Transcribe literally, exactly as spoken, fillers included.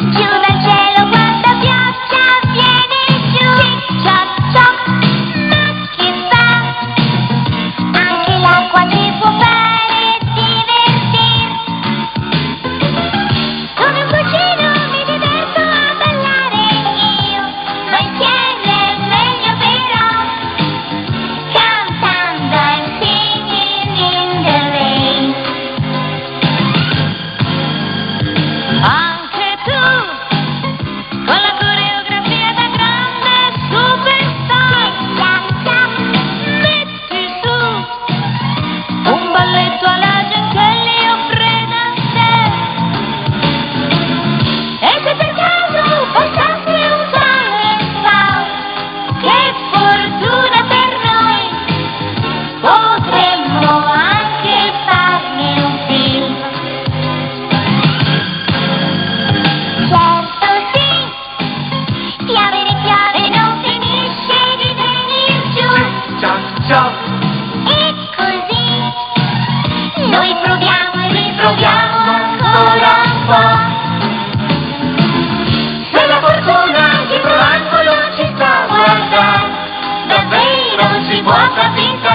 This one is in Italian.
Giù dal cielo quanta pioggia viene giù. Ciop ciop, ma che fa? Anche l'acqua ti può fare divertir. Come un pulcino mi diverto a ballare io, ma insieme è meglio però, cantando and singing in the rain. Anche tu, con la coreografia da grande superstar, metti su un balletto alla Genchelli o Fred Astaire. E se per caso passasse un talent, che fortuna per noi, potremmo anche farne un film. Certo sì, piovere piove non finisce di venir giù. Ciop ciop, E così noi proviamo e riproviamo ancora un po'. se la fortuna dietro l'angolo ci sta a guardare, Davvero non si può far finta